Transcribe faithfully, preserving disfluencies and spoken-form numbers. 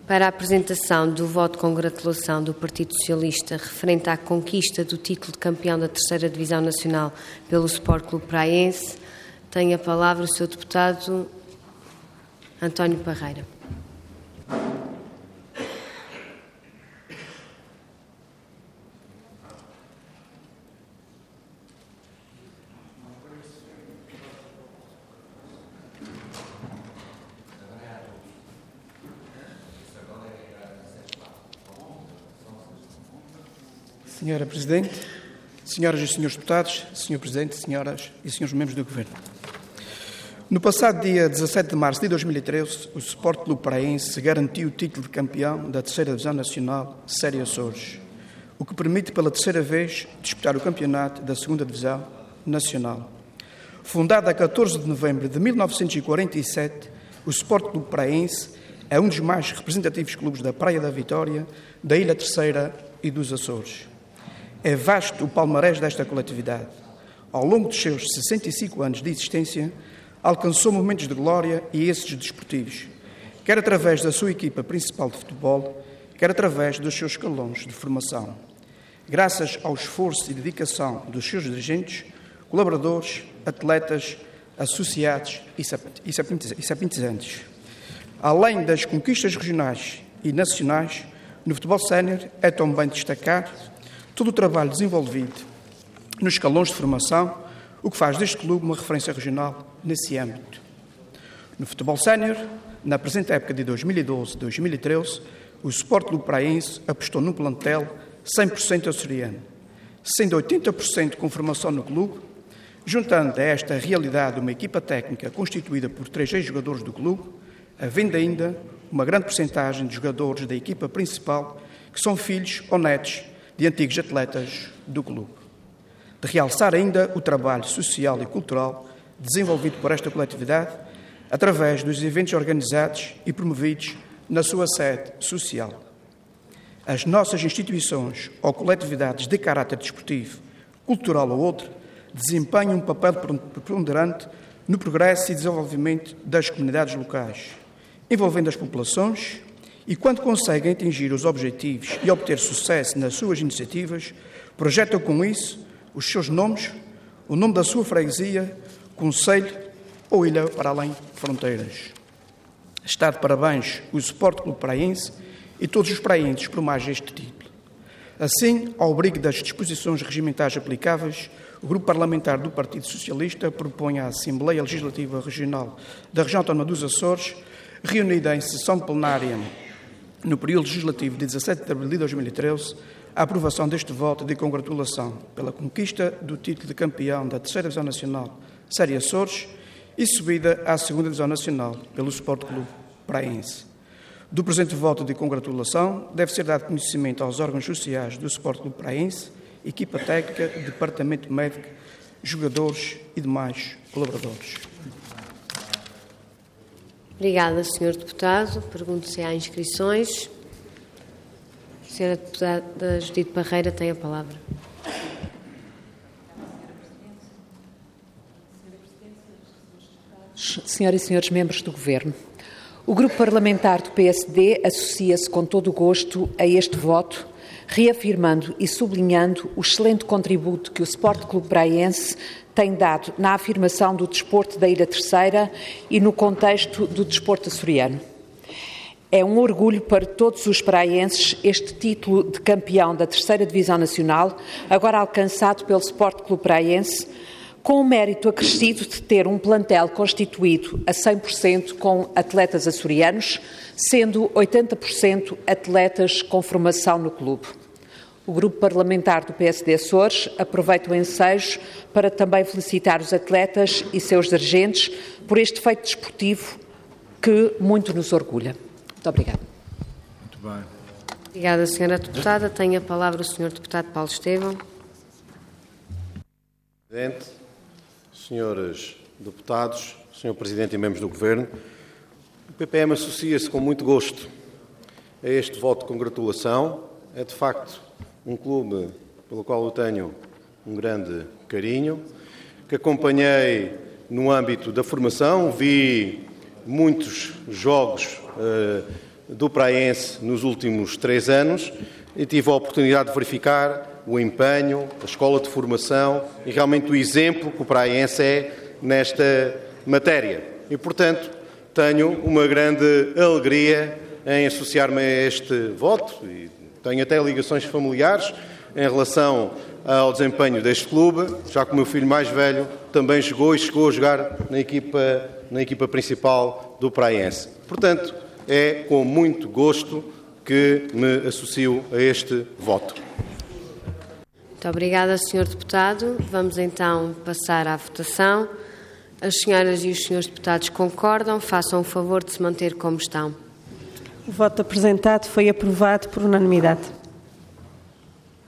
Para a apresentação do voto de congratulação do Partido Socialista referente à conquista do título de campeão da terceira Divisão Nacional pelo Sport Clube Praense, tem a palavra o seu deputado António Parreira. Senhora Presidente, senhoras e senhores deputados, senhor Presidente, senhoras e senhores membros do Governo. No passado dia dezassete de março de dois mil e treze, o Sport Clube Praense garantiu o título de campeão da terceira Divisão Nacional Série Açores, o que permite pela terceira vez disputar o campeonato da segunda Divisão Nacional. Fundado a catorze de novembro de mil novecentos e quarenta e sete, o Sport Clube Praense é um dos mais representativos clubes da Praia da Vitória, da Ilha Terceira e dos Açores. É vasto o palmarés desta coletividade. Ao longo dos seus sessenta e cinco anos de existência, alcançou momentos de glória e êxitos desportivos, quer através da sua equipa principal de futebol, quer através dos seus escalões de formação. Graças ao esforço e dedicação dos seus dirigentes, colaboradores, atletas, associados e simpatizantes. Além das conquistas regionais e nacionais, no futebol sénior é também destacar todo o trabalho desenvolvido nos escalões de formação, o que faz deste clube uma referência regional nesse âmbito. No futebol sénior, na presente época de dois mil e doze a dois mil e treze, o Sport Clube Praense apostou num plantel cem por cento açoriano, sendo oitenta por cento com formação no clube, juntando a esta realidade uma equipa técnica constituída por três ex-jogadores do clube, havendo ainda uma grande percentagem de jogadores da equipa principal que são filhos ou netos de antigos atletas do clube. De realçar ainda o trabalho social e cultural desenvolvido por esta coletividade através dos eventos organizados e promovidos na sua sede social. As nossas instituições ou coletividades de caráter desportivo, cultural ou outro, desempenham um papel preponderante no progresso e desenvolvimento das comunidades locais, envolvendo as populações, e quando conseguem atingir os objetivos e obter sucesso nas suas iniciativas, projetam com isso os seus nomes, o nome da sua freguesia, concelho ou ilha para além de fronteiras. Está de parabéns o Sport Clube Praense e todos os praenses por mais este título. Assim, ao abrigo das disposições regimentais aplicáveis, o Grupo Parlamentar do Partido Socialista propõe à Assembleia Legislativa Regional da Região Autónoma dos Açores, reunida em sessão plenária no período legislativo de dezassete de abril de dois mil e treze, a aprovação deste voto de congratulação pela conquista do título de campeão da terceira Divisão Nacional Série Açores e subida à segunda Divisão Nacional pelo Sport Clube Praense. Do presente voto de congratulação deve ser dado conhecimento aos órgãos sociais do Sport Clube Praense, equipa técnica, departamento médico, jogadores e demais colaboradores. Obrigada, senhor Deputado. Pergunto se há inscrições. A senhora Deputada Judite Parreira tem a palavra. Senhoras e senhores membros do Governo, o Grupo Parlamentar do P S D associa-se com todo o gosto a este voto, reafirmando e sublinhando o excelente contributo que o Sport Clube Praense tem dado na afirmação do desporto da Ilha Terceira e no contexto do desporto açoriano. É um orgulho para todos os praenses este título de campeão da terceira Divisão Nacional, agora alcançado pelo Sport Clube Praense, com o mérito acrescido de ter um plantel constituído a cem por cento com atletas açorianos, sendo oitenta por cento atletas com formação no clube. O Grupo Parlamentar do P S D Açores aproveita o ensejo para também felicitar os atletas e seus dirigentes por este feito desportivo que muito nos orgulha. Muito obrigada. Muito bem. Obrigada, senhora Deputada. Tem a palavra o senhor Deputado Paulo Estevão. Presidente, senhores deputados, senhor Presidente e membros do Governo, o P P M associa-se com muito gosto a este voto de congratulação. É, de facto, um clube pelo qual eu tenho um grande carinho, que acompanhei no âmbito da formação, vi muitos jogos uh, do Praense nos últimos três anos e tive a oportunidade de verificar o empenho, a escola de formação e realmente o exemplo que o Praense é nesta matéria. E, portanto, tenho uma grande alegria em associar-me a este voto e tenho até ligações familiares em relação ao desempenho deste clube, já que o meu filho mais velho também jogou e chegou a jogar na equipa, na equipa principal do Praense. Portanto, é com muito gosto que me associo a este voto. Muito obrigada, senhor Deputado. Vamos então passar à votação. As senhoras e os senhores deputados concordam, façam o favor de se manter como estão. O voto apresentado foi aprovado por unanimidade.